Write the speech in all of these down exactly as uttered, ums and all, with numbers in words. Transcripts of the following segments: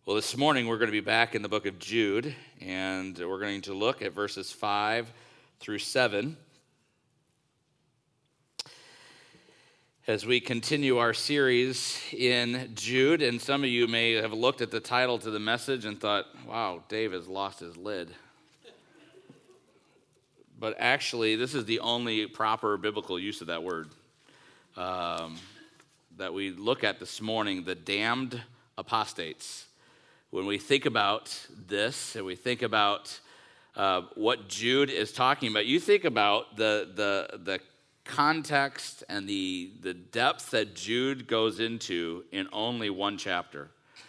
Well, this morning we're going to be back in the book of Jude, and we're going to look at verses five through seven as we continue our series in Jude. And some of you may have looked at the title to the message and thought, wow, Dave has lost his lid. But actually, this is the only proper biblical use of that word um, that we look at this morning, the damned apostates. When we think about this and we think about uh, what Jude is talking about, you think about the the the context and the the depth that Jude goes into in only one chapter,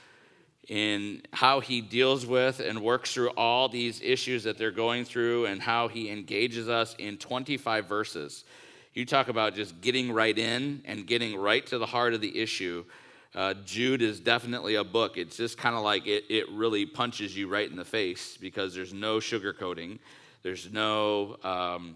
in how he deals with and works through all these issues that they're going through, and how he engages us in twenty-five verses. You talk about just getting right in and getting right to the heart of the issue. Uh, Jude is definitely a book. It's just kind of like it, it really punches you right in the face because there's no sugarcoating. There's no um,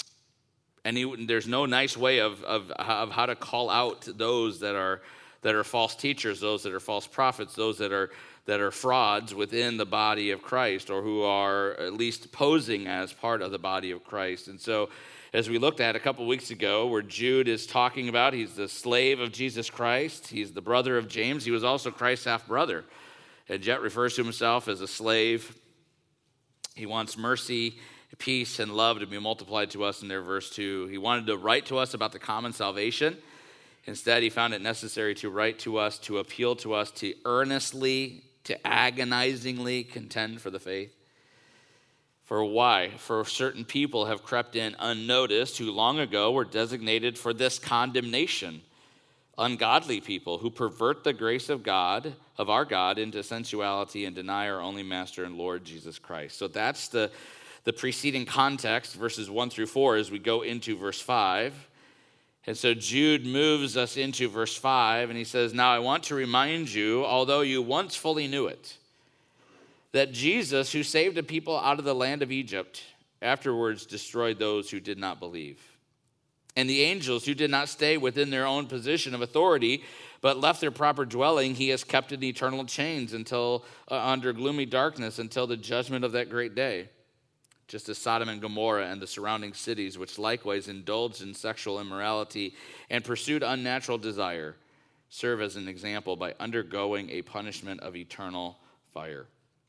any. There's no nice way of, of of how to call out those that are that are false teachers, those that are false prophets, those that are that are frauds within the body of Christ, or who are at least posing as part of the body of Christ. And so, as we looked at a couple weeks ago, where Jude is talking about, he's the slave of Jesus Christ. He's the brother of James. He was also Christ's half-brother. And yet refers to himself as a slave. He wants mercy, peace, and love to be multiplied to us in their verse two. He wanted to write to us about the common salvation. Instead, he found it necessary to write to us, to appeal to us, to earnestly, to agonizingly contend for the faith. For why? For certain people have crept in unnoticed who long ago were designated for this condemnation. Ungodly people who pervert the grace of God, of our God, into sensuality and deny our only Master and Lord Jesus Christ. So that's the, the preceding context, verses one through four, as we go into verse five. And so Jude moves us into verse five, and he says, "Now I want to remind you, although you once fully knew it, that Jesus, who saved a people out of the land of Egypt, afterwards destroyed those who did not believe. And the angels who did not stay within their own position of authority, but left their proper dwelling, he has kept in eternal chains until uh, under gloomy darkness until the judgment of that great day. Just as Sodom and Gomorrah and the surrounding cities, which likewise indulged in sexual immorality and pursued unnatural desire, serve as an example by undergoing a punishment of eternal fire."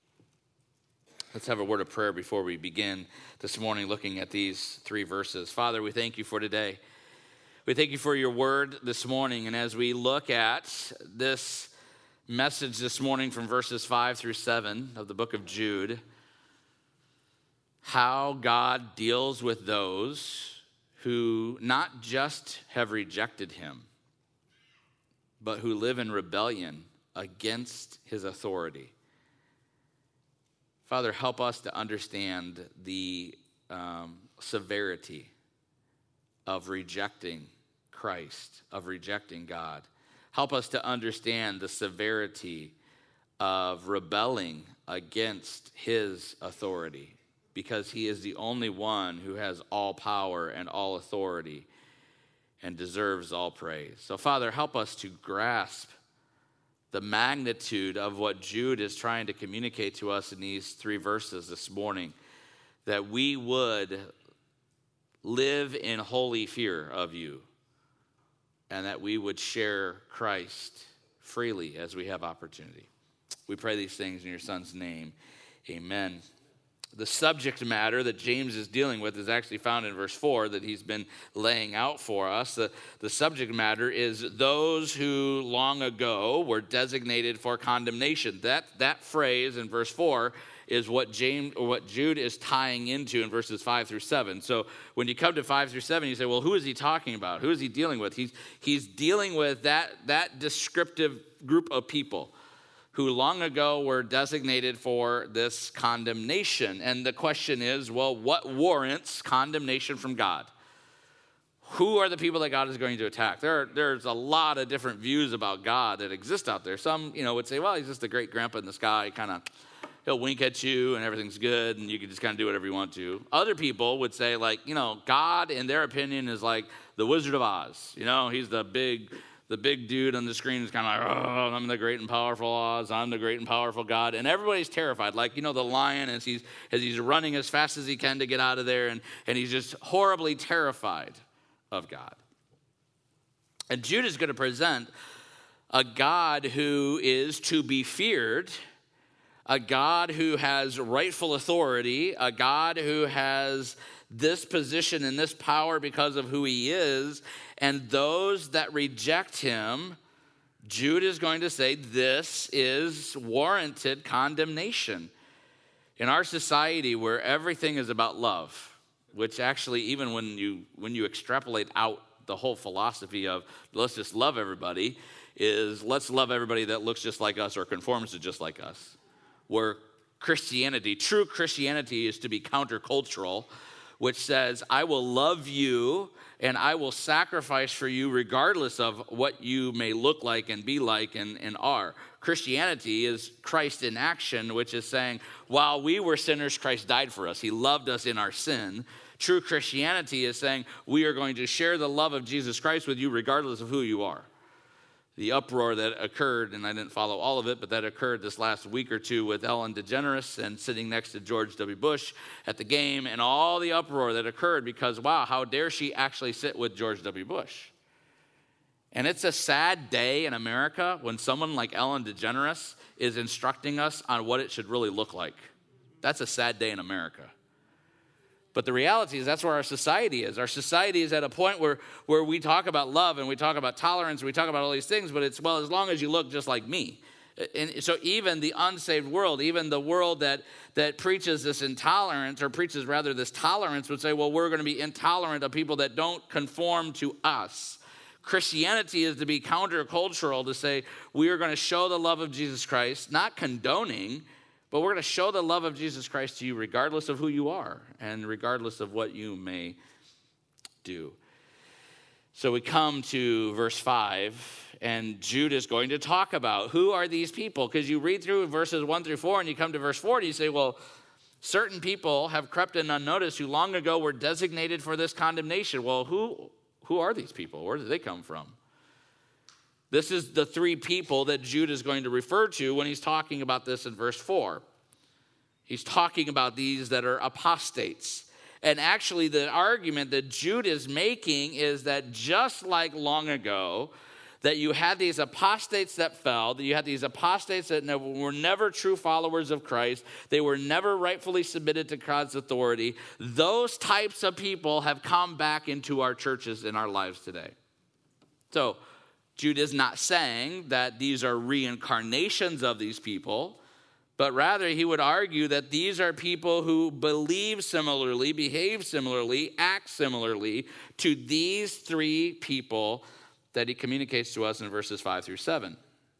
Let's have a word of prayer before we begin this morning looking at these three verses. Father, we thank you for today. We thank you for your word this morning. And as we look at this message this morning from verses five through seven of the book of Jude, how God deals with those who not just have rejected him, but who live in rebellion against his authority. Father, help us to understand the um, severity of rejecting Christ, of rejecting God. Help us to understand the severity of rebelling against his authority, because he is the only one who has all power and all authority and deserves all praise. So, Father, help us to grasp the magnitude of what Jude is trying to communicate to us in these three verses this morning, that we would live in holy fear of you, and that we would share Christ freely as we have opportunity. We pray these things in your Son's name. Amen. The subject matter that James is dealing with is actually found in verse four that he's been laying out for us. The, the subject matter is those who long ago were designated for condemnation. That, that phrase in verse four is what James or what Jude is tying into in verses five through seven. So when you come to five through seven, you say, well, who is he talking about? Who is he dealing with? He's, he's dealing with that, that descriptive group of people who long ago were designated for this condemnation. And the question is, well, what warrants condemnation from God? Who are the people that God is going to attack? There, are, there's a lot of different views about God that exist out there. Some, you know, would say, well, he's just a great grandpa in the sky, kind of, he'll wink at you and everything's good and you can just kind of do whatever you want to. Other people would say, like, you know, God, in their opinion, is like the Wizard of Oz. You know, he's the big the big dude on the screen is kind of like, oh, I'm the great and powerful Oz, I'm the great and powerful God. And everybody's terrified. Like, you know, the lion as he's as he's running as fast as he can to get out of there, and, and he's just horribly terrified of God. And Jude is going to present a God who is to be feared, a God who has rightful authority, a God who has this position and this power because of who he is, and those that reject him, Jude is going to say this is warranted condemnation. In our society where everything is about love, which actually even when you when you extrapolate out the whole philosophy of let's just love everybody, is let's love everybody that looks just like us or conforms to just like us. Where Christianity, true Christianity, is to be countercultural, which says, I will love you and I will sacrifice for you regardless of what you may look like and be like and, and are. Christianity is Christ in action, which is saying, while we were sinners, Christ died for us. He loved us in our sin. True Christianity is saying, we are going to share the love of Jesus Christ with you regardless of who you are. The uproar that occurred, and I didn't follow all of it, but that occurred this last week or two with Ellen DeGeneres and sitting next to George W. Bush at the game, and all the uproar that occurred because, wow, how dare she actually sit with George W. Bush? And it's a sad day in America when someone like Ellen DeGeneres is instructing us on what it should really look like. That's a sad day in America. But the reality is that's where our society is. Our society is at a point where, where we talk about love and we talk about tolerance and we talk about all these things, but it's, well, as long as you look just like me. And so even the unsaved world, even the world that, that preaches this intolerance, or preaches rather this tolerance, would say, well, we're going to be intolerant of people that don't conform to us. Christianity is to be countercultural, to say we are going to show the love of Jesus Christ, not condoning, but we're going to show the love of Jesus Christ to you regardless of who you are and regardless of what you may do. So we come to verse five, and Jude is going to talk about who are these people, because you read through verses one through four and you come to verse four and you say, well, certain people have crept in unnoticed who long ago were designated for this condemnation. Well, who, who are these people? Where did they come from? This is the three people that Jude is going to refer to when he's talking about this in verse four. He's talking about these that are apostates. And actually the argument that Jude is making is that just like long ago, that you had these apostates that fell, that you had these apostates that were never true followers of Christ, they were never rightfully submitted to God's authority, those types of people have come back into our churches in our lives today. So, Jude is not saying that these are reincarnations of these people, but rather he would argue that these are people who believe similarly, behave similarly, act similarly to these three people that he communicates to us in verses five through seven.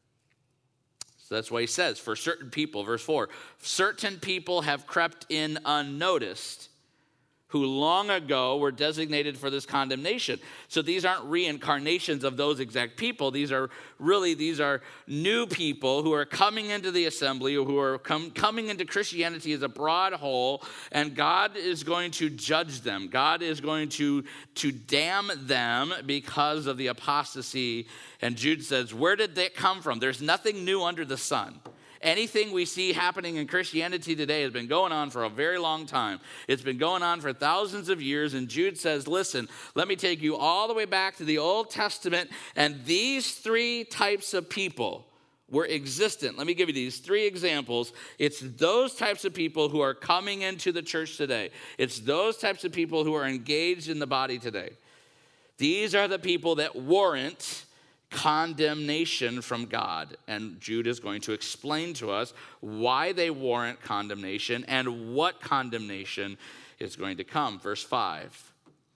So that's why he says, for certain people, verse four, certain people have crept in unnoticed, who long ago were designated for this condemnation. So these aren't reincarnations of those exact people. These are really, these are new people who are coming into the assembly, or who are com- coming into Christianity as a broad whole, and God is going to judge them. God is going to, to damn them because of the apostasy. And Jude says, where did that come from? There's nothing new under the sun. Anything we see happening in Christianity today has been going on for a very long time. It's been going on for thousands of years, and Jude says, listen, let me take you all the way back to the Old Testament, and these three types of people were existent. Let me give you these three examples. It's those types of people who are coming into the church today. It's those types of people who are engaged in the body today. These are the people that warrant condemnation from God. And Jude is going to explain to us why they warrant condemnation and what condemnation is going to come. Verse five.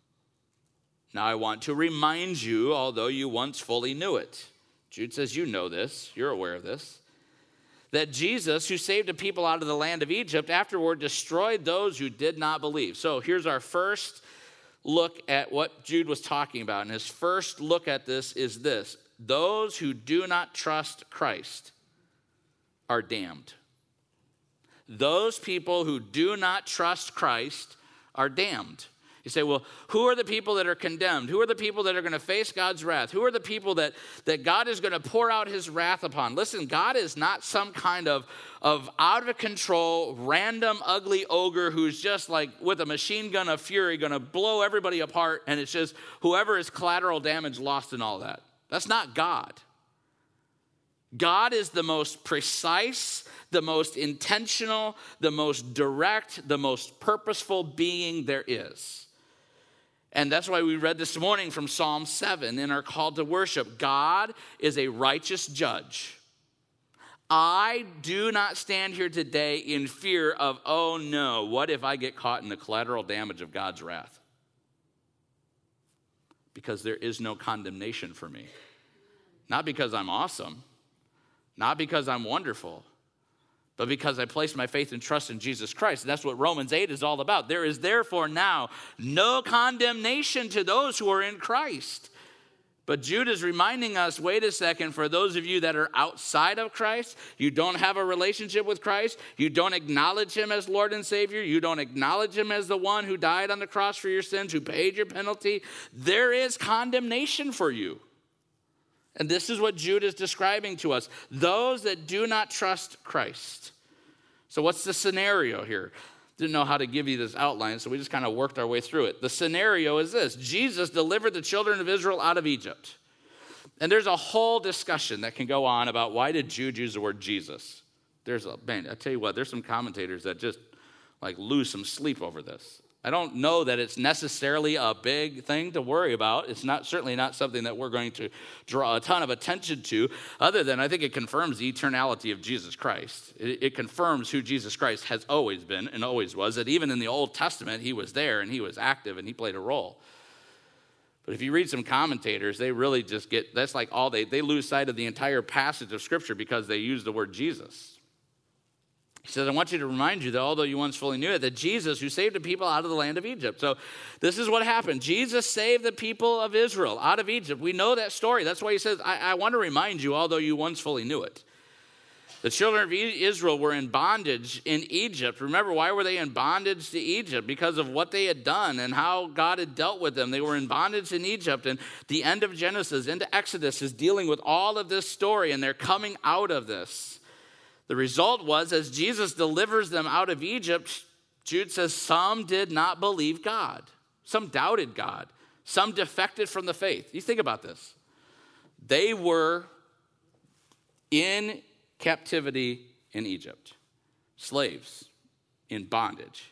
Now I want to remind you, although you once fully knew it. Jude says, you know this, you're aware of this, that Jesus, who saved a people out of the land of Egypt, afterward destroyed those who did not believe. So here's our first look at what Jude was talking about. And his first look at this is this: those who do not trust Christ are damned. Those people who do not trust Christ are damned. You say, well, who are the people that are condemned? Who are the people that are going to face God's wrath? Who are the people that, that God is going to pour out his wrath upon? Listen, God is not some kind of, of out of control, random, ugly ogre who's just like with a machine gun of fury going to blow everybody apart, and it's just whoever is collateral damage lost in all that. That's not God. God is the most precise, the most intentional, the most direct, the most purposeful being there is. And that's why we read this morning from Psalm seven in our call to worship. God is a righteous judge. I do not stand here today in fear of, oh no, what if I get caught in the collateral damage of God's wrath? Because there is no condemnation for me. Not because I'm awesome, not because I'm wonderful, but because I place my faith and trust in Jesus Christ. And that's what Romans eight is all about. There is therefore now no condemnation to those who are in Christ. But Jude is reminding us, wait a second, for those of you that are outside of Christ, you don't have a relationship with Christ, you don't acknowledge him as Lord and Savior, you don't acknowledge him as the one who died on the cross for your sins, who paid your penalty, there is condemnation for you. And this is what Jude is describing to us. Those that do not trust Christ. So what's the scenario here? Didn't know how to give you this outline, so we just kind of worked our way through it. The scenario is this. Jesus delivered the children of Israel out of Egypt. And there's a whole discussion that can go on about why did Jude use the word Jesus. There's a, man, I tell you what, there's some commentators that just like lose some sleep over this. I don't know that it's necessarily a big thing to worry about. It's not certainly not something that we're going to draw a ton of attention to, other than I think it confirms the eternality of Jesus Christ. It, it confirms who Jesus Christ has always been and always was, that even in the Old Testament, he was there and he was active and he played a role. But if you read some commentators, they really just get, that's like all they, they lose sight of the entire passage of Scripture because they use the word Jesus. He says, I want you to remind you that although you once fully knew it, that Jesus, who saved the people out of the land of Egypt. So this is what happened. Jesus saved the people of Israel out of Egypt. We know that story. That's why he says, I, I want to remind you, although you once fully knew it. The children of Israel were in bondage in Egypt. Remember, why were they in bondage to Egypt? Because of what they had done and how God had dealt with them. They were in bondage in Egypt. And the end of Genesis into Exodus is dealing with all of this story, and they're coming out of this. The result was, as Jesus delivers them out of Egypt, Jude says some did not believe God. Some doubted God. Some defected from the faith. You think about this. They were in captivity in Egypt. Slaves in bondage.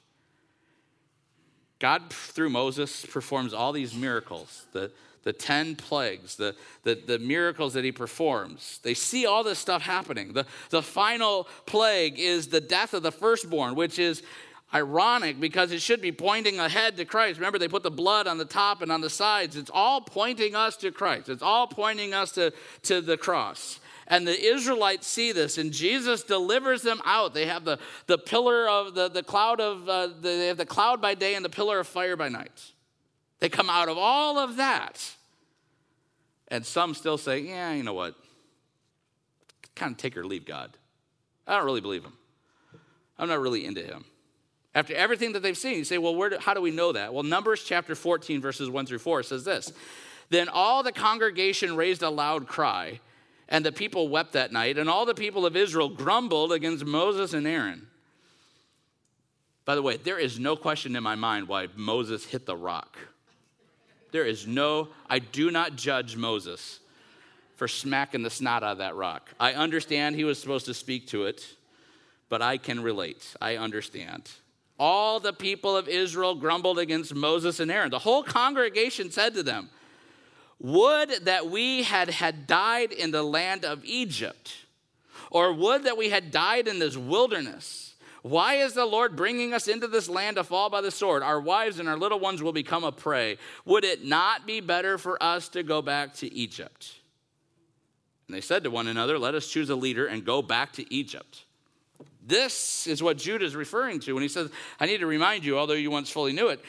God, through Moses, performs all these miracles. The The ten plagues, the, the, the miracles that he performs. They see all this stuff happening. The, the final plague is the death of the firstborn, which is ironic because it should be pointing ahead to Christ. Remember, they put the blood on the top and on the sides. It's all pointing us to Christ. It's all pointing us to, to the cross. And the Israelites see this, and Jesus delivers them out. They have the, the pillar of the, the cloud of, uh, the, they have the cloud by day and the pillar of fire by night. They come out of all of that. And some still say, yeah, you know what? Kind of take or leave God. I don't really believe him. I'm not really into him. After everything that they've seen, you say, well, where do, how do we know that? Well, Numbers chapter fourteen, verses one through four says this. Then all the congregation raised a loud cry, and the people wept that night, and all the people of Israel grumbled against Moses and Aaron. By the way, there is no question in my mind why Moses hit the rock. There is no, I do not judge Moses for smacking the snot out of that rock. I understand he was supposed to speak to it, but I can relate. I understand. All the people of Israel grumbled against Moses and Aaron. The whole congregation said to them, would that we had, had died in the land of Egypt, or would that we had died in this wilderness. Why is the Lord bringing us into this land to fall by the sword? Our wives and our little ones will become a prey. Would it not be better for us to go back to Egypt? And they said to one another, let us choose a leader and go back to Egypt. This is what Jude is referring to when he says, I need to remind you, although you once fully knew it,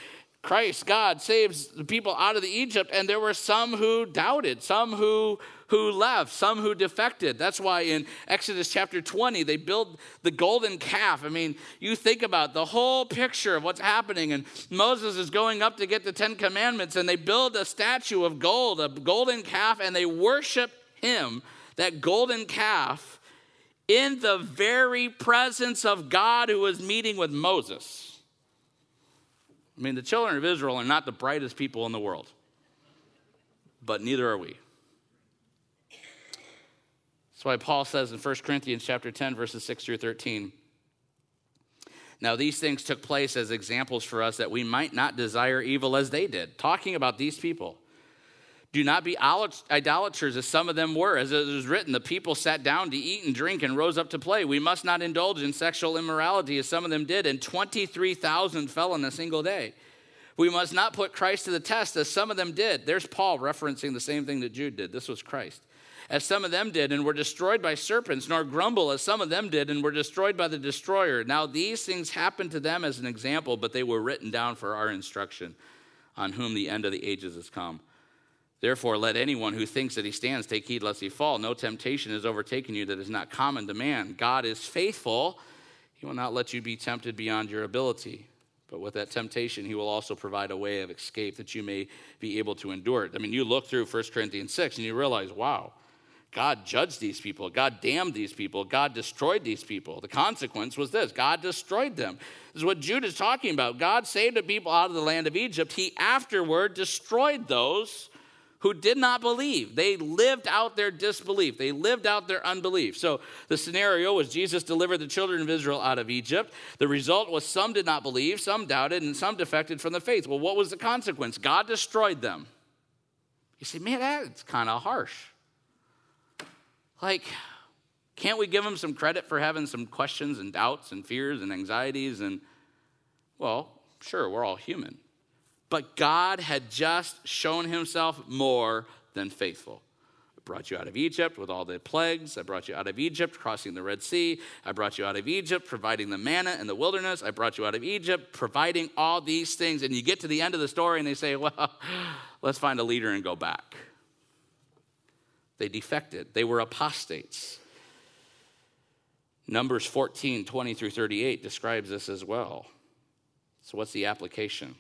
Christ, God, saves the people out of the Egypt, and there were some who doubted, some who, who left, some who defected. That's why in Exodus chapter twenty, they build the golden calf. I mean, you think about the whole picture of what's happening, and Moses is going up to get the Ten Commandments, and they build a statue of gold, a golden calf, and they worship him, that golden calf, in the very presence of God who was meeting with Moses. I mean, the children of Israel are not the brightest people in the world, but neither are we. That's why Paul says in First Corinthians chapter ten, verses six through thirteen, now these things took place as examples for us that we might not desire evil as they did. Talking about these people. Do not be idolaters as some of them were. As it was written, the people sat down to eat and drink and rose up to play. We must not indulge in sexual immorality as some of them did, and twenty-three thousand fell in a single day. We must not put Christ to the test as some of them did. There's Paul referencing the same thing that Jude did. This was Christ. As some of them did and were destroyed by serpents, nor grumble as some of them did and were destroyed by the destroyer. Now these things happened to them as an example, but they were written down for our instruction, on whom the end of the ages has come. Therefore, let anyone who thinks that he stands take heed lest he fall. No temptation has overtaken you that is not common to man. God is faithful. He will not let you be tempted beyond your ability. But with that temptation, he will also provide a way of escape that you may be able to endure it. I mean, you look through First Corinthians six and you realize, wow, God judged these people. God damned these people. God destroyed these people. The consequence was this. God destroyed them. This is what Jude is talking about. God saved the people out of the land of Egypt. He afterward destroyed those who did not believe. They lived out their disbelief. They lived out their unbelief. So the scenario was Jesus delivered the children of Israel out of Egypt. The result was some did not believe, some doubted, and some defected from the faith. Well, what was the consequence? God destroyed them. You say, man, that's kind of harsh. Like, can't we give them some credit for having some questions and doubts and fears and anxieties? And, well, sure, we're all human. But God had just shown himself more than faithful. I brought you out of Egypt with all the plagues. I brought you out of Egypt crossing the Red Sea. I brought you out of Egypt providing the manna in the wilderness. I brought you out of Egypt providing all these things. And you get to the end of the story and they say, well, let's find a leader and go back. They defected. They were apostates. Numbers fourteen, twenty through thirty-eight describes this as well. So what's the application?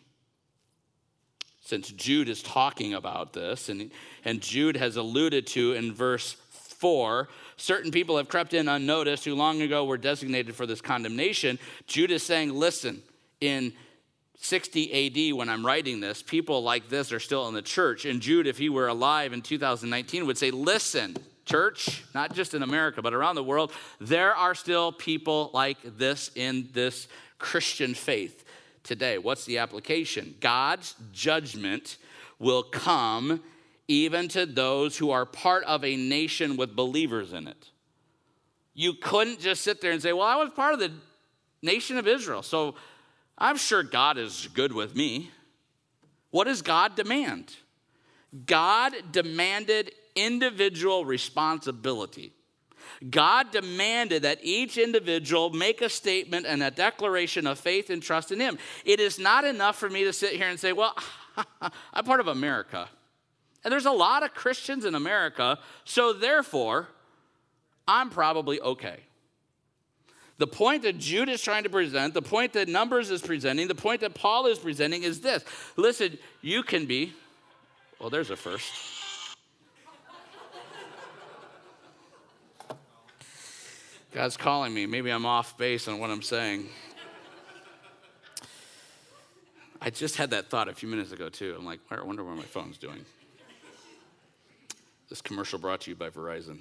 Since Jude is talking about this, and, and Jude has alluded to in verse four, certain people have crept in unnoticed who long ago were designated for this condemnation. Jude is saying, listen, in sixty A D when I'm writing this, people like this are still in the church. And Jude, if he were alive in two thousand nineteen, would say, listen, church, not just in America, but around the world, there are still people like this in this Christian faith today. What's the application? God's judgment will come even to those who are part of a nation with believers in it. You couldn't just sit there and say, well, I was part of the nation of Israel, so I'm sure God is good with me. What does God demand? God demanded individual responsibility. God demanded that each individual make a statement and a declaration of faith and trust in him. It is not enough for me to sit here and say, well, I'm part of America. And there's a lot of Christians in America, so therefore, I'm probably okay. The point that Jude is trying to present, the point that Numbers is presenting, the point that Paul is presenting is this. Listen, you can be, well, there's a first. God's calling me. Maybe I'm off base on what I'm saying. I just had that thought a few minutes ago, too. I'm like, I wonder what my phone's doing. This commercial brought to you by Verizon.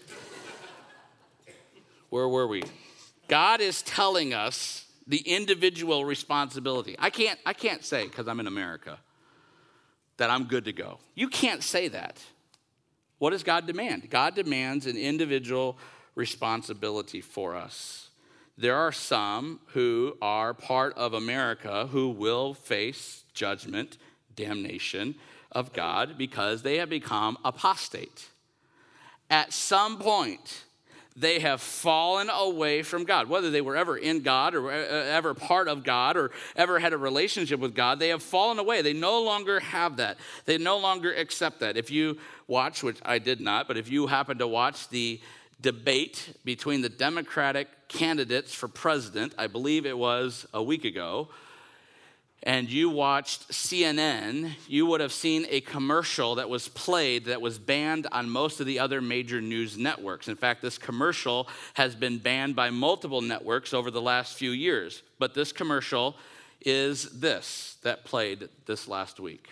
Where were we? God is telling us the individual responsibility. I can't, I can't say, because I'm in America, that I'm good to go. You can't say that. What does God demand? God demands an individual responsibility for us. There are some who are part of America who will face judgment, damnation of God because they have become apostate. At some point, they have fallen away from God. Whether they were ever in God or ever part of God or ever had a relationship with God, they have fallen away. They no longer have that. They no longer accept that. If you watch, which I did not, but if you happen to watch the debate between the Democratic candidates for president, I believe it was a week ago, and you watched C N N, you would have seen a commercial that was played that was banned on most of the other major news networks. In fact, this commercial has been banned by multiple networks over the last few years. But this commercial is this that played this last week.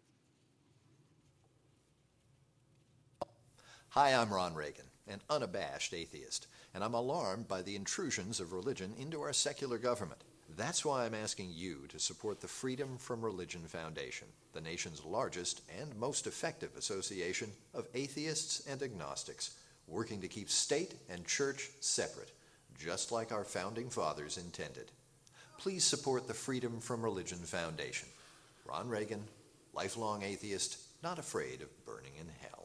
Hi, I'm Ron Reagan, an unabashed atheist, and I'm alarmed by the intrusions of religion into our secular government. That's why I'm asking you to support the Freedom from Religion Foundation, the nation's largest and most effective association of atheists and agnostics, working to keep state and church separate, just like our founding fathers intended. Please support the Freedom from Religion Foundation. Ron Reagan, lifelong atheist, not afraid of burning in hell.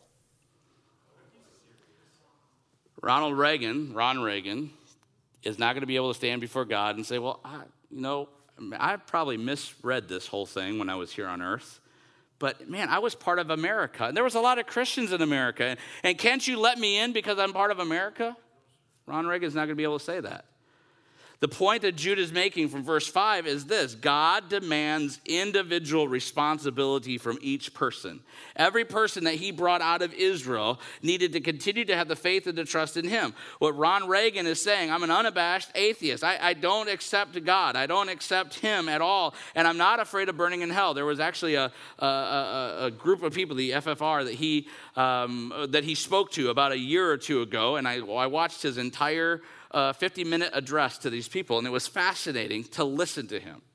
Ronald Reagan, Ron Reagan, is not going to be able to stand before God and say, well, I, you know, I probably misread this whole thing when I was here on earth. But, man, I was part of America. And there was a lot of Christians in America. And, and can't you let me in because I'm part of America? Ron Reagan's not going to be able to say that. The point that Jude is making from verse five is this: God demands individual responsibility from each person. Every person that he brought out of Israel needed to continue to have the faith and the trust in him. What Ron Reagan is saying, I'm an unabashed atheist. I, I don't accept God. I don't accept him at all. And I'm not afraid of burning in hell. There was actually a, a, a, a group of people, the F F R, that he, um, that he spoke to about a year or two ago. And I, I watched his entire a fifty-minute address to these people, and it was fascinating to listen to him.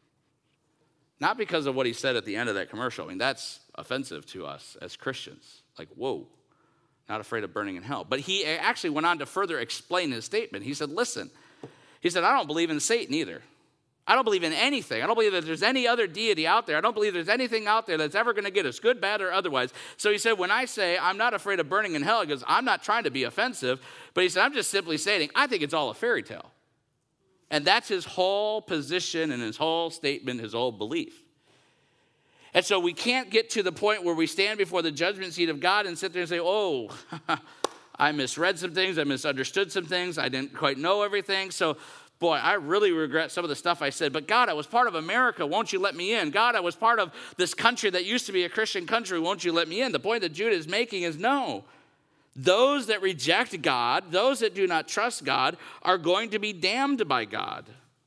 Not because of what he said at the end of that commercial. I mean, that's offensive to us as Christians. Like, whoa, not afraid of burning in hell. But he actually went on to further explain his statement. He said, listen, he said, I don't believe in Satan either. I don't believe in anything. I don't believe that there's any other deity out there. I don't believe there's anything out there that's ever going to get us, good, bad, or otherwise. So he said, when I say I'm not afraid of burning in hell, he goes, I'm not trying to be offensive, but he said, I'm just simply stating, I think it's all a fairy tale. And that's his whole position and his whole statement, his whole belief. And so we can't get to the point where we stand before the judgment seat of God and sit there and say, oh, I misread some things, I misunderstood some things, I didn't quite know everything, so boy, I really regret some of the stuff I said. But God, I was part of America. Won't you let me in? God, I was part of this country that used to be a Christian country. Won't you let me in? The point that Jude is making is no. Those that reject God, those that do not trust God, are going to be damned by God.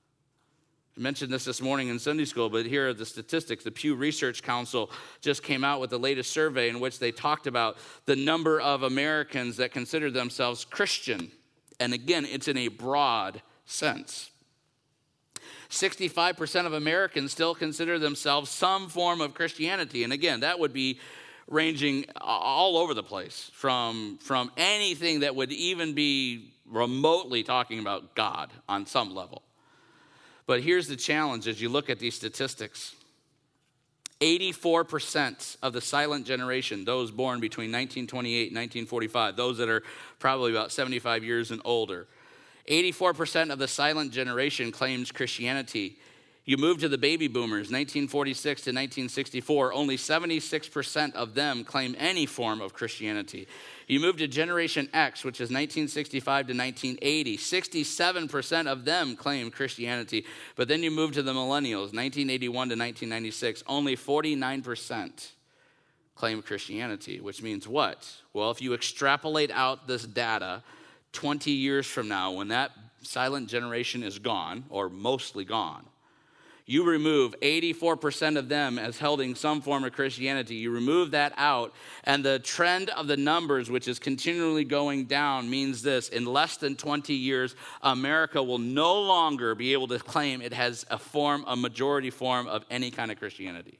I mentioned this this morning in Sunday school, but here are the statistics. The Pew Research Council just came out with the latest survey in which they talked about the number of Americans that consider themselves Christian. And again, it's in a broad sense. sixty-five percent of Americans still consider themselves some form of Christianity. And again, that would be ranging all over the place from, from anything that would even be remotely talking about God on some level. But here's the challenge as you look at these statistics. eighty-four percent of the silent generation, those born between nineteen twenty-eight and nineteen forty-five, those that are probably about seventy-five years and older, eighty-four percent of the silent generation claims Christianity. You move to the baby boomers, nineteen forty-six to nineteen sixty-four, only seventy-six percent of them claim any form of Christianity. You move to Generation X, which is nineteen sixty-five to nineteen eighty, sixty-seven percent of them claim Christianity. But then you move to the millennials, nineteen eighty-one to nineteen ninety-six, only forty-nine percent claim Christianity, which means what? Well, if you extrapolate out this data, twenty years from now, when that silent generation is gone, or mostly gone, you remove eighty-four percent of them as holding some form of Christianity. You remove that out, and the trend of the numbers, which is continually going down, means this: in less than twenty years, America will no longer be able to claim it has a form, a majority form of any kind of Christianity.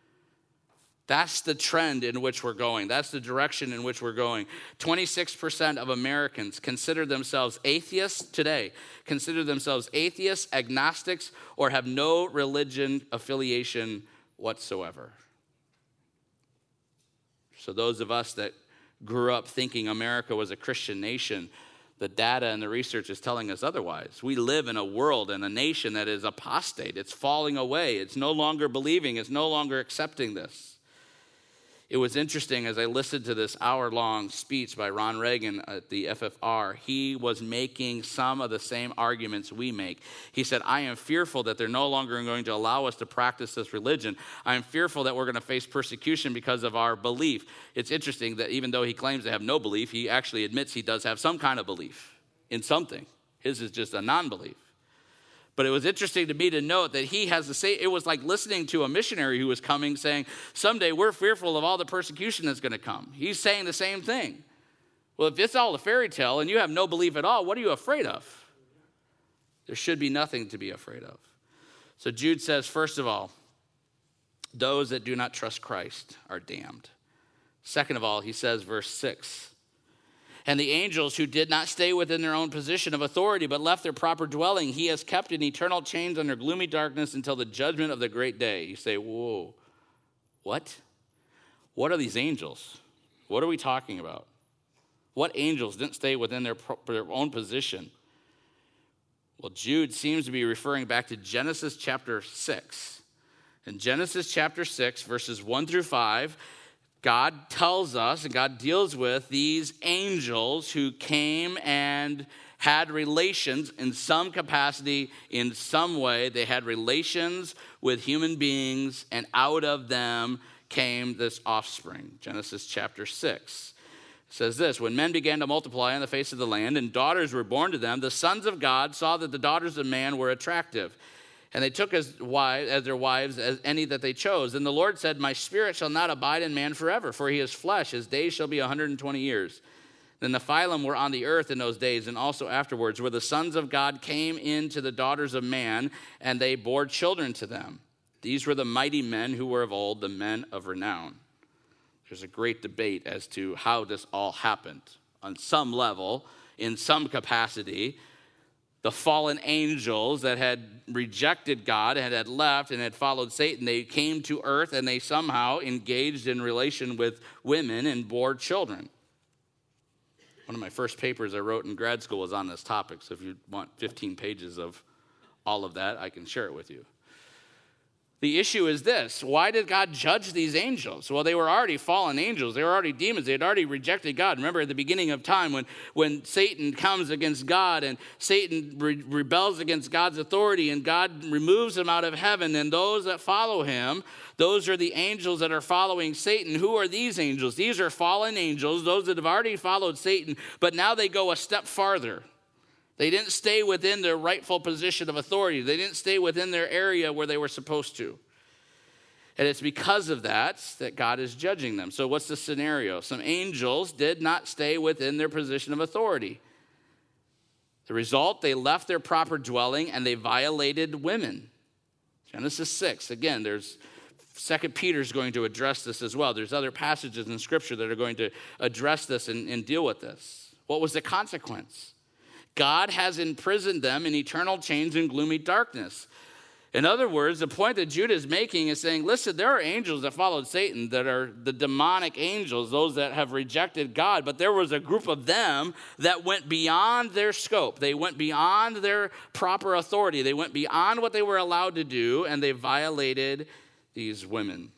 That's the trend in which we're going. That's the direction in which we're going. twenty-six percent of Americans consider themselves atheists today, consider themselves atheists, agnostics, or have no religion affiliation whatsoever. So those of us that grew up thinking America was a Christian nation, The data and the research is telling us otherwise. We live in a world and a nation that is apostate. It's falling away. It's no longer believing. It's no longer accepting this. It was interesting as I listened to this hour-long speech by Ron Reagan at the F F R. He was making some of the same arguments we make. He said, I am fearful that they're no longer going to allow us to practice this religion. I am fearful that we're going to face persecution because of our belief. It's interesting that even though he claims to have no belief, he actually admits he does have some kind of belief in something. His is just a non-belief. But it was interesting to me to note that he has the same, it was like listening to a missionary who was coming saying, someday we're fearful of all the persecution that's going to come. He's saying the same thing. Well, if it's all a fairy tale and you have no belief at all, what are you afraid of? There should be nothing to be afraid of. So Jude says, first of all, those that do not trust Christ are damned. Second of all, he says, verse six, and the angels who did not stay within their own position of authority, but left their proper dwelling, he has kept in eternal chains under gloomy darkness until the judgment of the great day. You say, whoa, what? What are these angels? What are we talking about? What angels didn't stay within their, their own position? Well, Jude seems to be referring back to Genesis chapter six. In Genesis chapter six, verses one through five, God tells us, and God deals with these angels who came and had relations in some capacity, in some way. They had relations with human beings, and out of them came this offspring. Genesis chapter six says this, when men began to multiply on the face of the land, and daughters were born to them, the sons of God saw that the daughters of man were attractive. And they took as wives, as their wives, as any that they chose. And the Lord said, my spirit shall not abide in man forever, for he is flesh. His days shall be one hundred twenty years. Then the Nephilim were on the earth in those days, and also afterwards, where the sons of God came in to the daughters of man, and they bore children to them. These were the mighty men who were of old, the men of renown. There's a great debate as to how this all happened. On some level, in some capacity, the fallen angels that had rejected God and had left and had followed Satan, they came to earth and they somehow engaged in relation with women and bore children. One of my first papers I wrote in grad school was on this topic, so if you want fifteen pages of all of that, I can share it with you. The issue is this. Why did God judge these angels? Well, they were already fallen angels. They were already demons. They had already rejected God. Remember at the beginning of time when, when Satan comes against God and Satan re- rebels against God's authority and God removes him out of heaven, and those that follow him, those are the angels that are following Satan. Who are these angels? These are fallen angels, those that have already followed Satan, but now they go a step farther. They didn't stay within their rightful position of authority. They didn't stay within their area where they were supposed to. And it's because of that that God is judging them. So what's the scenario? Some angels did not stay within their position of authority. The result, they left their proper dwelling and they violated women. Genesis six, again, there's Second Peter's going to address this as well. There's other passages in Scripture that are going to address this and, and deal with this. What was the consequence? God has imprisoned them in eternal chains and gloomy darkness. In other words, the point that Judah is making is saying, listen, there are angels that followed Satan that are the demonic angels, those that have rejected God, but there was a group of them that went beyond their scope. They went beyond their proper authority. They went beyond what they were allowed to do, and they violated these women.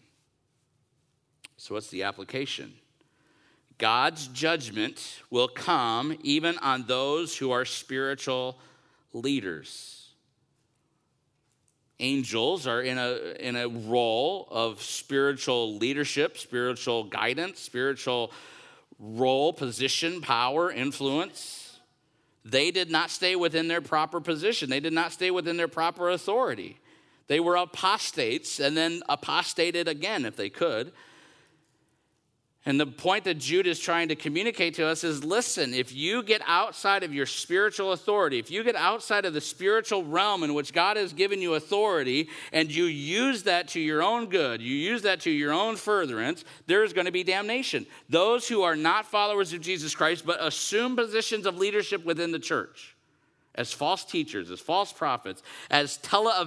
So what's the application? God's judgment will come even on those who are spiritual leaders. Angels are in a, in a role of spiritual leadership, spiritual guidance, spiritual role, position, power, influence. They did not stay within their proper position. They did not stay within their proper authority. They were apostates and then apostated again if they could. And the point that Jude is trying to communicate to us is, listen, if you get outside of your spiritual authority, if you get outside of the spiritual realm in which God has given you authority, and you use that to your own good, you use that to your own furtherance, there's going to be damnation. Those who are not followers of Jesus Christ, but assume positions of leadership within the church, as false teachers, as false prophets, as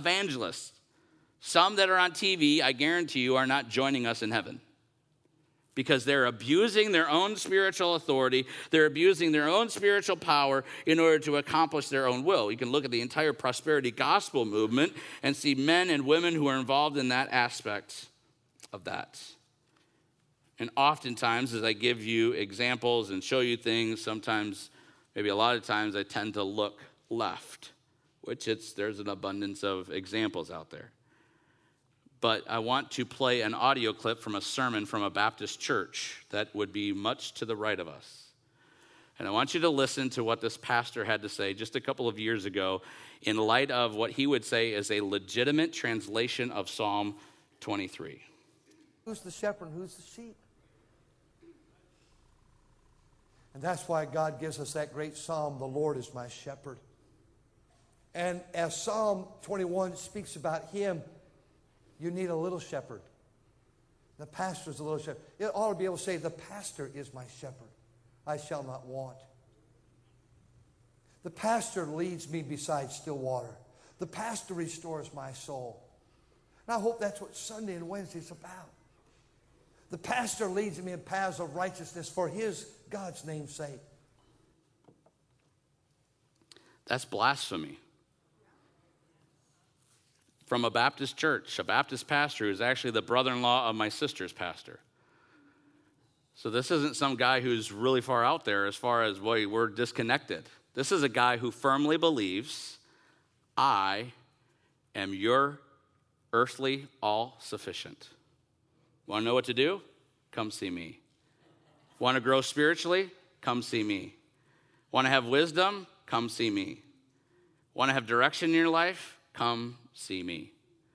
televangelists, some that are on T V, I guarantee you, are not joining us in heaven. because they're abusing their own spiritual authority. They're abusing their own spiritual power in order to accomplish their own will. You can look at the entire prosperity gospel movement and see men and women who are involved in that aspect of that. And oftentimes, as I give you examples and show you things, sometimes, maybe a lot of times, I tend to look left, which it's there's an abundance of examples out there. But I want to play an audio clip from a sermon from a Baptist church that would be much to the right of us. And I want you to listen to what this pastor had to say just a couple of years ago in light of what he would say is a legitimate translation of Psalm twenty-three. Who's the shepherd and who's the sheep? And that's why God gives us that great psalm, the Lord is my shepherd. And as Psalm twenty-one speaks about him, you need a little shepherd. The pastor is a little shepherd. It ought to be able to say, the pastor is my shepherd. I shall not want. The pastor leads me beside still water. The pastor restores my soul. And I hope that's what Sunday and Wednesday is about. The pastor leads me in paths of righteousness for his, God's name's sake. That's blasphemy. From a Baptist church, a Baptist pastor who's actually the brother-in-law of my sister's pastor. So this isn't some guy who's really far out there as far as, boy, we're disconnected. This is a guy who firmly believes, I am your earthly all-sufficient. Want to know what to do? Come see me. Want to grow spiritually? Come see me. Want to have wisdom? Come see me. Want to have direction in your life? Come see me.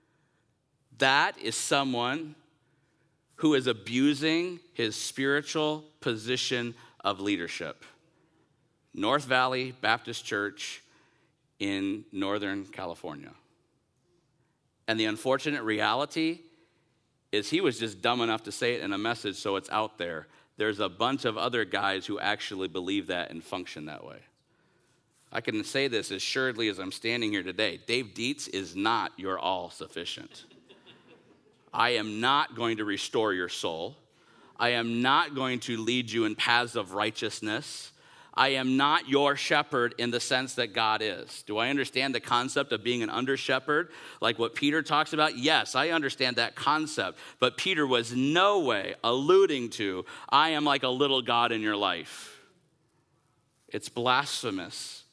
That is someone who is abusing his spiritual position of leadership. North Valley Baptist Church in Northern California. And the unfortunate reality is he was just dumb enough to say it in a message so it's out there. There's a bunch of other guys who actually believe that and function that way. I can say this as assuredly as I'm standing here today. Dave Dietz is not your all-sufficient. I am not going to restore your soul. I am not going to lead you in paths of righteousness. I am not your shepherd in the sense that God is. Do I understand the concept of being an under-shepherd, like what Peter talks about? Yes, I understand that concept. But Peter was no way alluding to, I am like a little God in your life. It's blasphemous.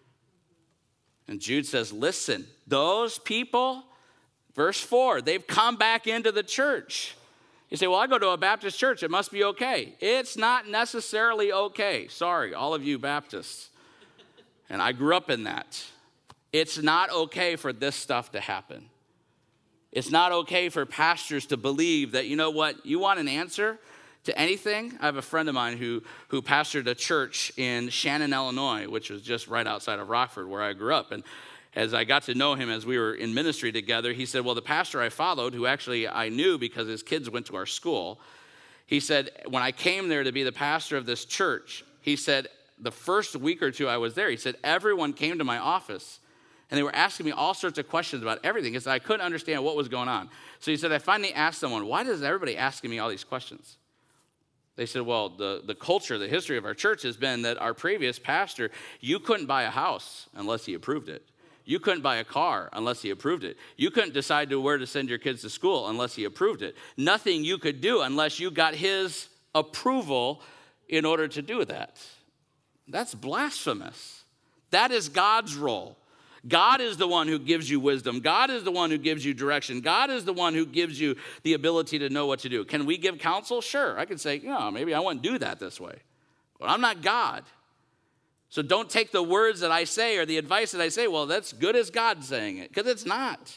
And Jude says, listen, those people, verse four, they've come back into the church. You say, well, I go to a Baptist church. It must be okay. It's not necessarily okay. Sorry, all of you Baptists. And I grew up in that. It's not okay for this stuff to happen. It's not okay for pastors to believe that, you know what, you want an answer to anything? I have a friend of mine who, who pastored a church in Shannon, Illinois, which was just right outside of Rockford, where I grew up. And as I got to know him as we were in ministry together, he said, well, the pastor I followed, who actually I knew because his kids went to our school, he said, when I came there to be the pastor of this church, he said, the first week or two I was there, he said, everyone came to my office, and they were asking me all sorts of questions about everything. He said, I couldn't understand what was going on. So he said, I finally asked someone, why does everybody asking me all these questions? They said, well, the, the culture, the history of our church has been that our previous pastor, you couldn't buy a house unless he approved it. You couldn't buy a car unless he approved it. You couldn't decide to where to send your kids to school unless he approved it. Nothing you could do unless you got his approval in order to do that. That's blasphemous. That is God's role. God is the one who gives you wisdom. God is the one who gives you direction. God is the one who gives you the ability to know what to do. Can we give counsel? Sure. I could say, no, maybe I wouldn't do that this way. But I'm not God. So don't take the words that I say or the advice that I say, well, that's good as God saying it, because it's not.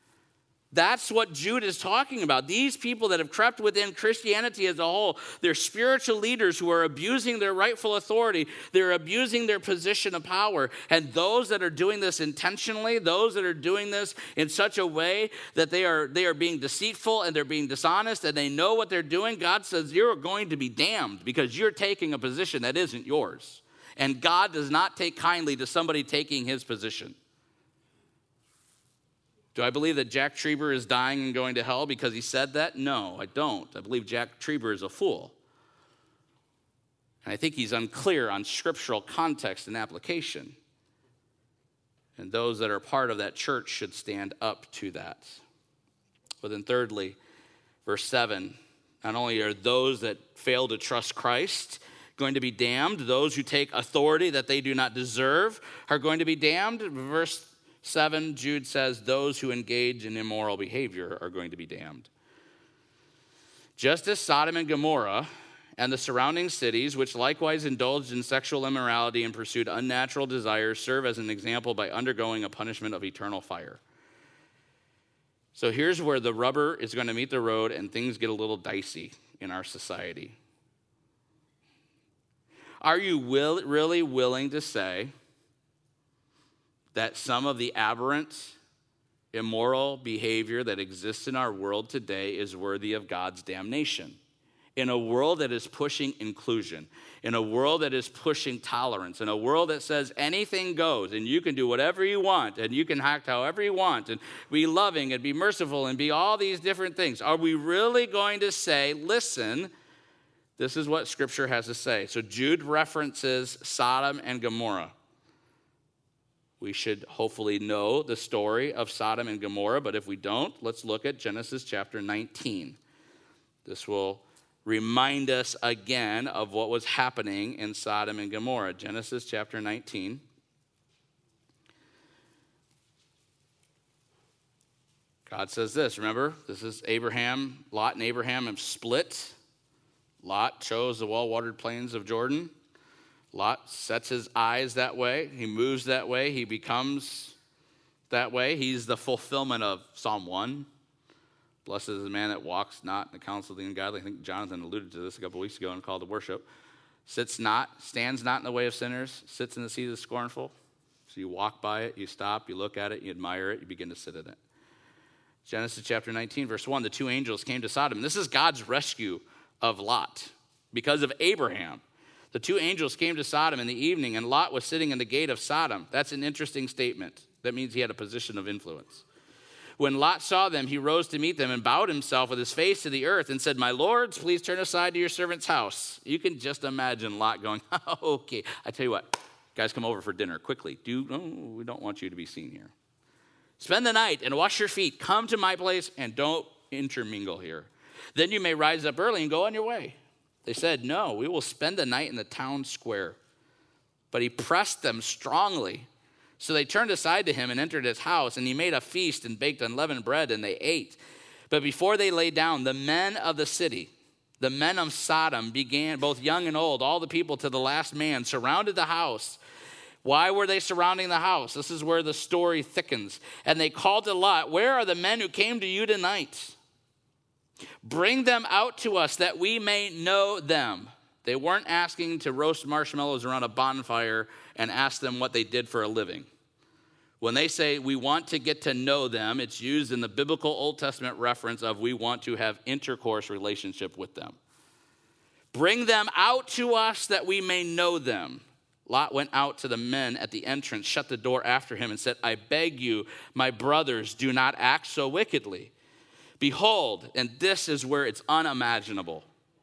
That's what Jude is talking about. These people that have crept within Christianity as a whole, they're spiritual leaders who are abusing their rightful authority. They're abusing their position of power. And those that are doing this intentionally, those that are doing this in such a way that they are, they are being deceitful and they're being dishonest and they know what they're doing, God says you're going to be damned because you're taking a position that isn't yours. And God does not take kindly to somebody taking his position. Do I believe that Jack Trieber is dying and going to hell because he said that? No, I don't. I believe Jack Trieber is a fool. And I think he's unclear on scriptural context and application. And those that are part of that church should stand up to that. But then thirdly, verse seven, not only are those that fail to trust Christ going to be damned, those who take authority that they do not deserve are going to be damned. Verse seven, Jude says, those who engage in immoral behavior are going to be damned. Just as Sodom and Gomorrah and the surrounding cities, which likewise indulged in sexual immorality and pursued unnatural desires, serve as an example by undergoing a punishment of eternal fire. So here's where the rubber is going to meet the road and things get a little dicey in our society. Are you will, really willing to say that some of the aberrant, immoral behavior that exists in our world today is worthy of God's damnation? In a world that is pushing inclusion, in a world that is pushing tolerance, in a world that says anything goes and you can do whatever you want and you can act however you want and be loving and be merciful and be all these different things, are we really going to say, listen, this is what Scripture has to say? So Jude references Sodom and Gomorrah. We should hopefully know the story of Sodom and Gomorrah, but if we don't, let's look at Genesis chapter nineteen. This will remind us again of what was happening in Sodom and Gomorrah. Genesis chapter nineteen. God says this, remember, this is Abraham, Lot and Abraham have split. Lot chose the well-watered plains of Jordan. Lot sets his eyes that way. He moves that way. He becomes that way. He's the fulfillment of Psalm one. Blessed is the man that walks not in the counsel of the ungodly. I think Jonathan alluded to this a couple weeks ago in Call to Worship. Sits not, stands not in the way of sinners, sits in the seat of the scornful. So you walk by it, you stop, you look at it, you admire it, you begin to sit in it. Genesis chapter nineteen, verse one, the two angels came to Sodom. This is God's rescue of Lot. Because of Abraham, the two angels came to Sodom in the evening, and Lot was sitting in the gate of Sodom. That's an interesting statement. That means he had a position of influence. When Lot saw them, he rose to meet them and bowed himself with his face to the earth and said, my lords, please turn aside to your servant's house. You can just imagine Lot going, oh, okay, I tell you what, guys, come over for dinner quickly. Do oh, we don't want you to be seen here. Spend the night and wash your feet. Come to my place and don't intermingle here. Then you may rise up early and go on your way. They said, no, we will spend the night in the town square. But he pressed them strongly. So they turned aside to him and entered his house, and he made a feast and baked unleavened bread, and they ate. But before they lay down, the men of the city, the men of Sodom, began, both young and old, all the people to the last man, surrounded the house. Why were they surrounding the house? This is where the story thickens. And they called to Lot, where are the men who came to you tonight? Bring them out to us that we may know them. They weren't asking to roast marshmallows around a bonfire and ask them what they did for a living. When they say we want to get to know them, it's used in the biblical Old Testament reference of we want to have intercourse relationship with them. Bring them out to us that we may know them. Lot went out to the men at the entrance, shut the door after him, and said, I beg you, my brothers, do not act so wickedly. Behold, and this is where it's unimaginable.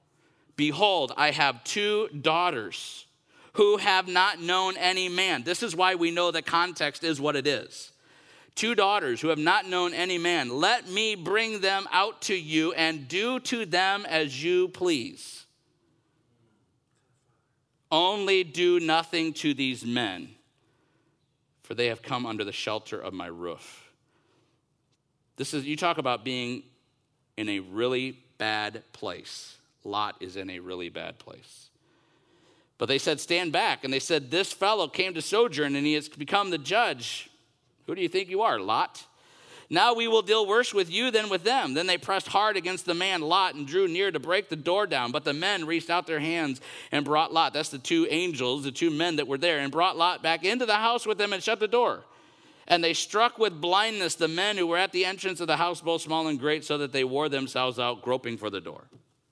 Behold, I have two daughters who have not known any man. This is why we know the context is what it is. Two daughters who have not known any man. Let me bring them out to you and do to them as you please. Only do nothing to these men, for they have come under the shelter of my roof. This is, you talk about being in a really bad place. Lot is in a really bad place. But they said, stand back. And they said, this fellow came to sojourn and he has become the judge. Who do you think you are, Lot? Now we will deal worse with you than with them. Then they pressed hard against the man Lot and drew near to break the door down. But the men reached out their hands and brought Lot. That's the two angels, the two men that were there, and brought Lot back into the house with them and shut the door. And they struck with blindness the men who were at the entrance of the house, both small and great, so that they wore themselves out, groping for the door.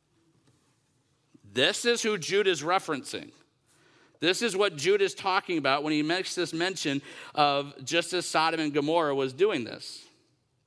This is who Jude is referencing. This is what Jude is talking about when he makes this mention of just as Sodom and Gomorrah was doing this.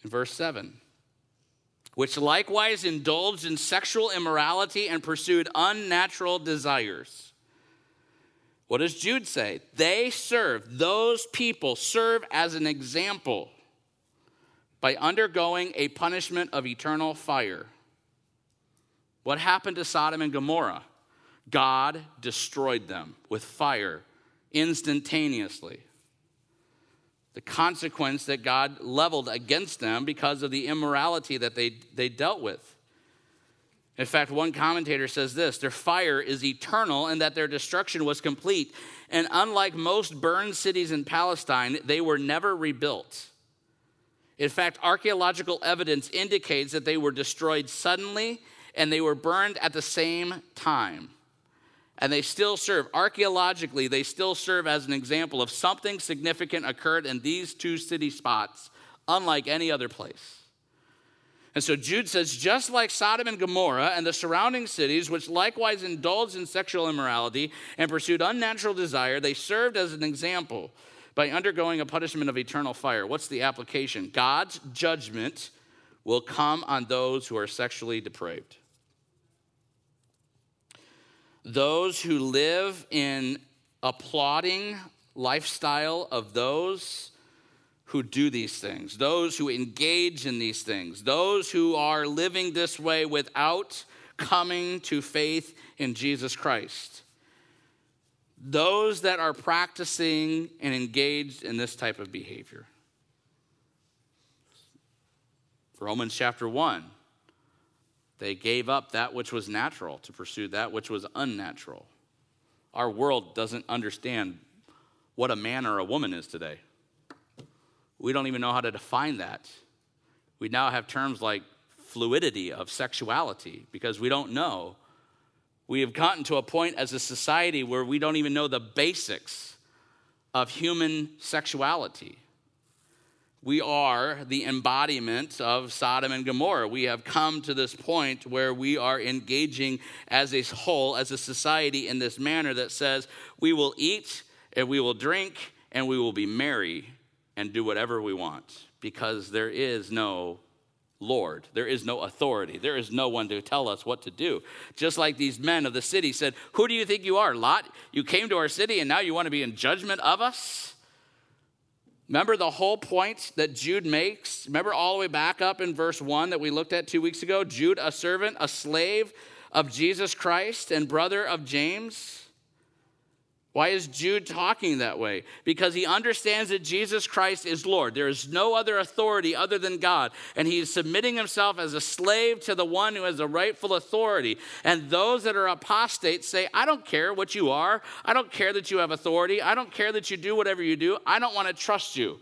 In verse seven, which likewise indulged in sexual immorality and pursued unnatural desires. What does Jude say? They serve, those people serve as an example by undergoing a punishment of eternal fire. What happened to Sodom and Gomorrah? God destroyed them with fire instantaneously. The consequence that God leveled against them because of the immorality that they, they dealt with. In fact, one commentator says this, their fire is eternal and that their destruction was complete. And unlike most burned cities in Palestine, they were never rebuilt. In fact, archaeological evidence indicates that they were destroyed suddenly and they were burned at the same time. And they still serve, archaeologically, they still serve as an example of something significant occurred in these two city spots, unlike any other place. And so Jude says, just like Sodom and Gomorrah and the surrounding cities, which likewise indulged in sexual immorality and pursued unnatural desire, they served as an example by undergoing a punishment of eternal fire. What's the application? God's judgment will come on those who are sexually depraved. Those who live in applauding lifestyle of those who do these things, those who engage in these things, those who are living this way without coming to faith in Jesus Christ. Those that are practicing and engaged in this type of behavior. Romans chapter one. They gave up that which was natural to pursue that which was unnatural. Our world doesn't understand what a man or a woman is today. We don't even know how to define that. We now have terms like fluidity of sexuality because we don't know. We have gotten to a point as a society where we don't even know the basics of human sexuality. We are the embodiment of Sodom and Gomorrah. We have come to this point where we are engaging as a whole, as a society, in this manner that says we will eat and we will drink and we will be merry and do whatever we want because there is no Lord. There is no authority. There is no one to tell us what to do. Just like these men of the city said, who do you think you are, Lot? You came to our city and now you want to be in judgment of us? Remember the whole point that Jude makes? Remember all the way back up in verse one that we looked at two weeks ago? Jude, a servant, a slave of Jesus Christ and brother of James. Why is Jude talking that way? Because he understands that Jesus Christ is Lord. There is no other authority other than God. And he is submitting himself as a slave to the one who has the rightful authority. And those that are apostates say, I don't care what you are. I don't care that you have authority. I don't care that you do whatever you do. I don't want to trust you.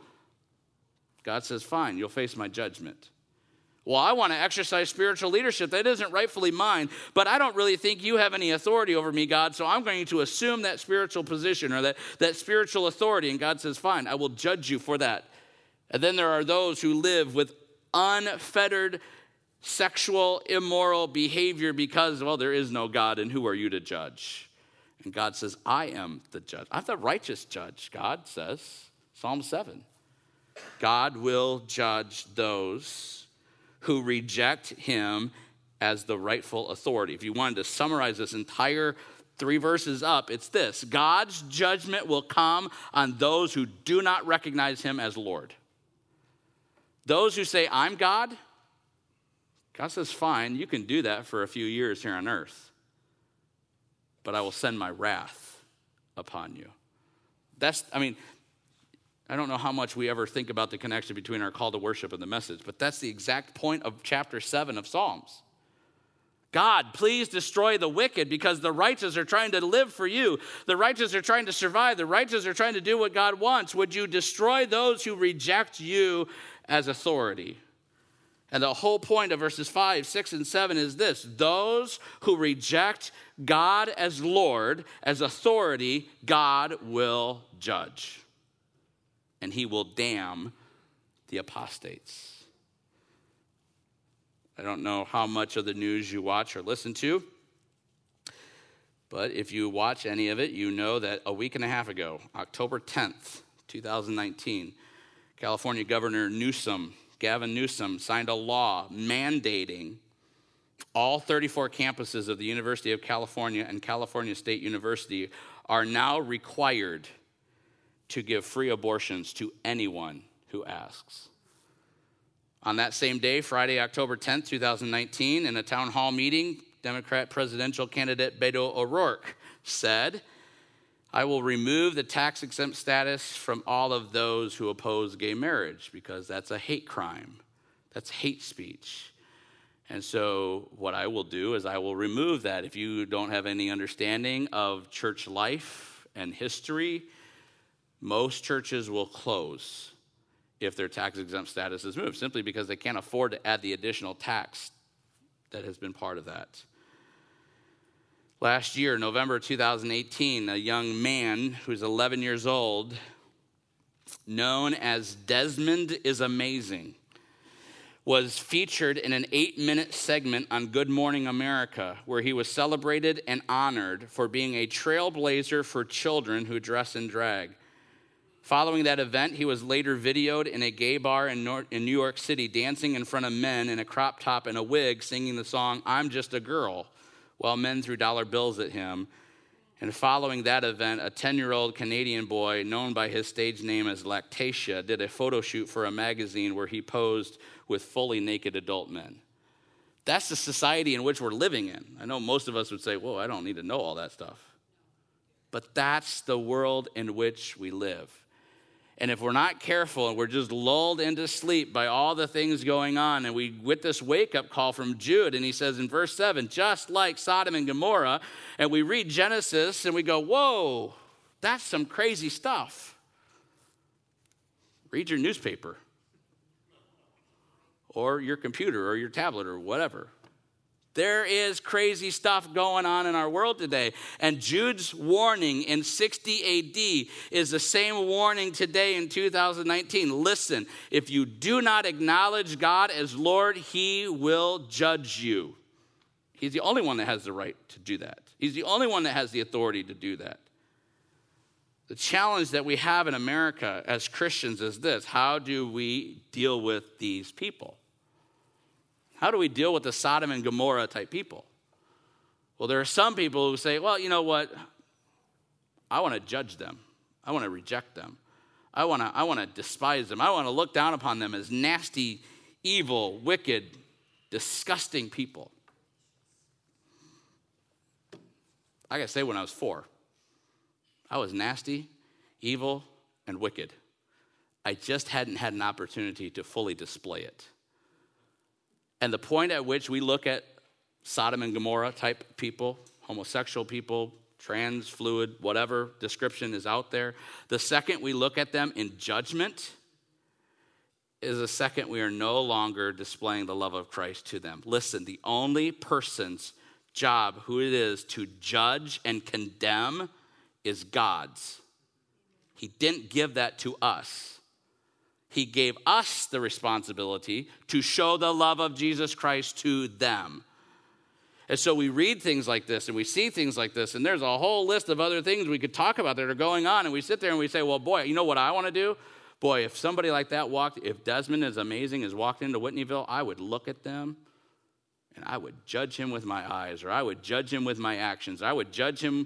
God says, fine, you'll face my judgment. Well, I want to exercise spiritual leadership. That isn't rightfully mine, but I don't really think you have any authority over me, God, so I'm going to assume that spiritual position or that, that spiritual authority. And God says, fine, I will judge you for that. And then there are those who live with unfettered sexual immoral behavior because, well, there is no God, and who are you to judge? And God says, I am the judge. I'm the righteous judge, God says, Psalm seven. God will judge those who reject him as the rightful authority. If you wanted to summarize this entire three verses up, it's this. God's judgment will come on those who do not recognize him as Lord. Those who say, I'm God, God says, fine, you can do that for a few years here on earth, but I will send my wrath upon you. That's, I mean, I don't know how much we ever think about the connection between our call to worship and the message, but that's the exact point of chapter seven of Psalms. God, please destroy the wicked because the righteous are trying to live for you. The righteous are trying to survive. The righteous are trying to do what God wants. Would you destroy those who reject you as authority? And the whole point of verses five, six, and seven is this. Those who reject God as Lord, as authority, God will judge. And he will damn the apostates. I don't know how much of the news you watch or listen to, but if you watch any of it, you know that a week and a half ago, October tenth, twenty nineteen, California Governor Newsom Gavin Newsom, signed a law mandating all thirty-four campuses of the University of California and California State University are now required to give free abortions to anyone who asks. On that same day, Friday, October tenth, twenty nineteen, in a town hall meeting, Democrat presidential candidate Beto O'Rourke said, "I will remove the tax-exempt status from all of those who oppose gay marriage because that's a hate crime. That's hate speech. And so what I will do is I will remove that. If you don't have any understanding of church life and history, most churches will close if their tax-exempt status is moved, simply because they can't afford to add the additional tax that has been part of that." Last year, November two thousand eighteen, a young man who's eleven years old, known as Desmond is Amazing, was featured in an eight-minute segment on Good Morning America, where he was celebrated and honored for being a trailblazer for children who dress in drag. Following that event, he was later videoed in a gay bar in, Nor- in New York City, dancing in front of men in a crop top and a wig, singing the song, "I'm Just a Girl," while men threw dollar bills at him. And following that event, a ten-year-old Canadian boy, known by his stage name as Lactatia, did a photo shoot for a magazine where he posed with fully naked adult men. That's the society in which we're living in. I know most of us would say, whoa, I don't need to know all that stuff. But that's the world in which we live. And if we're not careful and we're just lulled into sleep by all the things going on, and we get this wake-up call from Jude, and he says in verse seven, just like Sodom and Gomorrah, and we read Genesis and we go, whoa, that's some crazy stuff. Read your newspaper or your computer or your tablet or whatever. There is crazy stuff going on in our world today. And Jude's warning in sixty A D is the same warning today in two thousand nineteen. Listen, if you do not acknowledge God as Lord, he will judge you. He's the only one that has the right to do that. He's the only one that has the authority to do that. The challenge that we have in America as Christians is this: how do we deal with these people? How do we deal with the Sodom and Gomorrah type people? Well, there are some people who say, well, you know what? I want to judge them. I want to reject them. I want to I want to despise them. I want to look down upon them as nasty, evil, wicked, disgusting people. Like I say, when I was four, I was nasty, evil, and wicked. I just hadn't had an opportunity to fully display it. And the point at which we look at Sodom and Gomorrah type people, homosexual people, trans, fluid, whatever description is out there, the second we look at them in judgment is the second we are no longer displaying the love of Christ to them. Listen, the only person's job, who it is to judge and condemn, is God's. He didn't give that to us. He gave us the responsibility to show the love of Jesus Christ to them. And so we read things like this and we see things like this, and there's a whole list of other things we could talk about that are going on, and we sit there and we say, well, boy, you know what I want to do? Boy, if somebody like that walked, if Desmond is Amazing has walked into Whitneyville, I would look at them and I would judge him with my eyes, or I would judge him with my actions. I would judge him.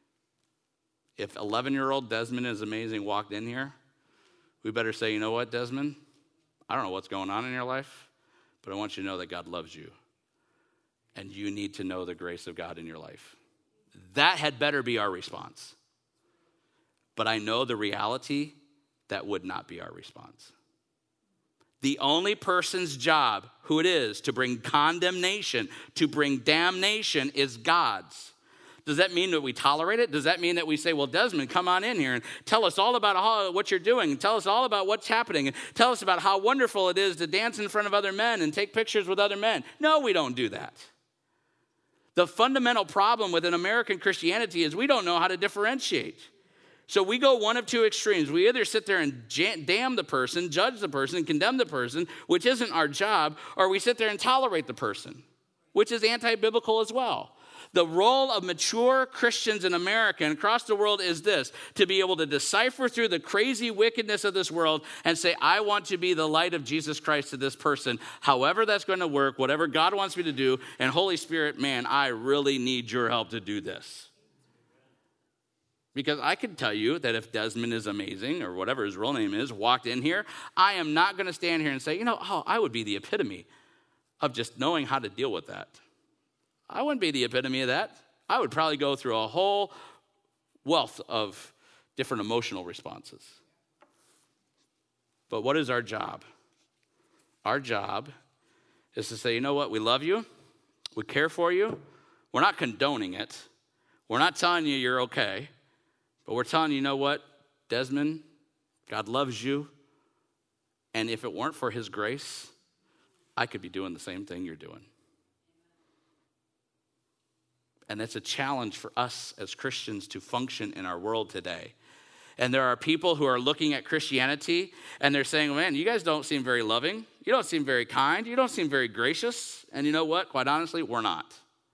If eleven-year-old Desmond is Amazing walked in here, we better say, you know what, Desmond? I don't know what's going on in your life, but I want you to know that God loves you. And you need to know the grace of God in your life. That had better be our response. But I know the reality, that would not be our response. The only person's job, who it is, to bring condemnation, to bring damnation, is God's. Does that mean that we tolerate it? Does that mean that we say, well, Desmond, come on in here and tell us all about how, what you're doing, and tell us all about what's happening, and tell us about how wonderful it is to dance in front of other men and take pictures with other men? No, we don't do that. The fundamental problem within American Christianity is we don't know how to differentiate. So we go one of two extremes. We either sit there and damn the person, judge the person, condemn the person, which isn't our job, or we sit there and tolerate the person, which is anti-biblical as well. The role of mature Christians in America and across the world is this: to be able to decipher through the crazy wickedness of this world and say, I want to be the light of Jesus Christ to this person, however that's going to work, whatever God wants me to do. And Holy Spirit, man, I really need your help to do this. Because I can tell you that if Desmond is amazing, or whatever his real name is, walked in here, I am not going to stand here and say, you know, oh, I would be the epitome of just knowing how to deal with that. I wouldn't be the epitome of that. I would probably go through a whole wealth of different emotional responses. But what is our job? Our job is to say, you know what, we love you, we care for you, we're not condoning it, we're not telling you you're okay, but we're telling you, you know what, Desmond, God loves you, and if it weren't for his grace, I could be doing the same thing you're doing. And that's a challenge for us as Christians to function in our world today. And there are people who are looking at Christianity and they're saying, man, you guys don't seem very loving. You don't seem very kind. You don't seem very gracious. And you know what? Quite honestly, we're not.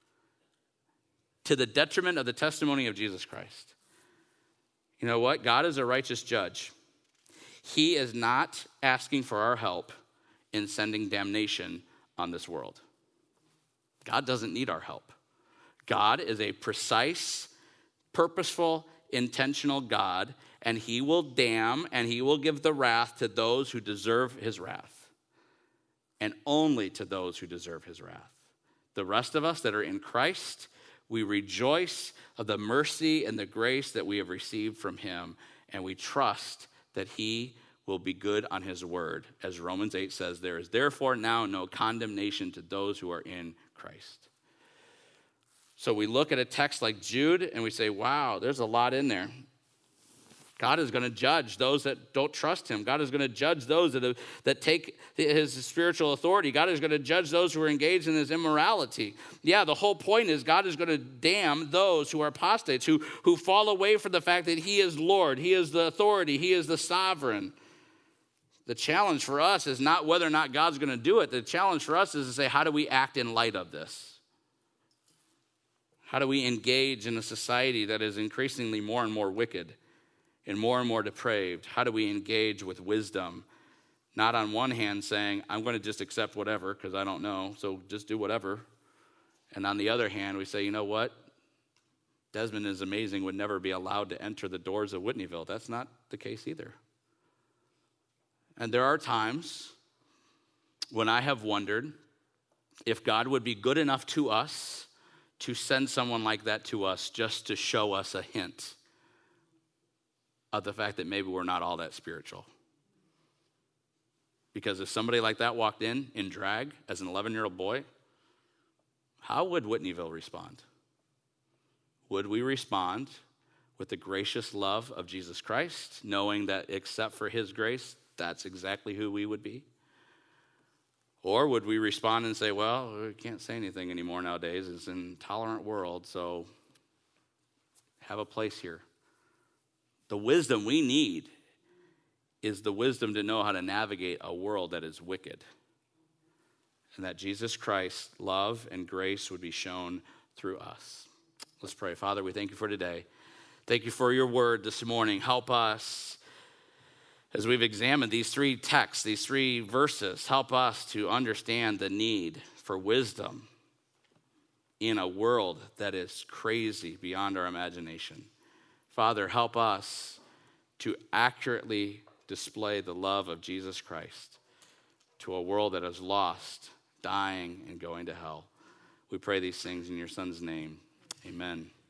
To the detriment of the testimony of Jesus Christ. You know what? God is a righteous judge. He is not asking for our help in sending damnation on this world. God doesn't need our help. God is a precise, purposeful, intentional God, and he will damn and he will give the wrath to those who deserve his wrath, and only to those who deserve his wrath. The rest of us that are in Christ, we rejoice of the mercy and the grace that we have received from him, and we trust that he will be good on his word. As Romans eight says, there is therefore now no condemnation to those who are in Christ. So we look at a text like Jude and we say, wow, there's a lot in there. God is going to judge those that don't trust him. God is going to judge those that, have, that take his spiritual authority. God is going to judge those who are engaged in his immorality. Yeah, the whole point is God is going to damn those who are apostates, who, who fall away from the fact that he is Lord, he is the authority, he is the sovereign. The challenge for us is not whether or not God's going to do it. The challenge for us is to say, how do we act in light of this? How do we engage in a society that is increasingly more and more wicked and more and more depraved? How do we engage with wisdom? Not on one hand saying, I'm going to just accept whatever because I don't know, so just do whatever. And on the other hand, we say, you know what? Desmond is amazing, would never be allowed to enter the doors of Whitneyville. That's not the case either. And there are times when I have wondered if God would be good enough to us to send someone like that to us just to show us a hint of the fact that maybe we're not all that spiritual. Because if somebody like that walked in in drag as an eleven-year-old boy, how would Whitneyville respond? Would we respond with the gracious love of Jesus Christ, knowing that except for his grace, that's exactly who we would be? Or would we respond and say, well, we can't say anything anymore nowadays. It's an intolerant world, so have a place here. The wisdom we need is the wisdom to know how to navigate a world that is wicked. And that Jesus Christ's love and grace would be shown through us. Let's pray. Father, we thank you for today. Thank you for your word this morning. Help us as we've examined these three texts, these three verses. Help us to understand the need for wisdom in a world that is crazy beyond our imagination. Father, help us to accurately display the love of Jesus Christ to a world that is lost, dying, and going to hell. We pray these things in your Son's name. Amen.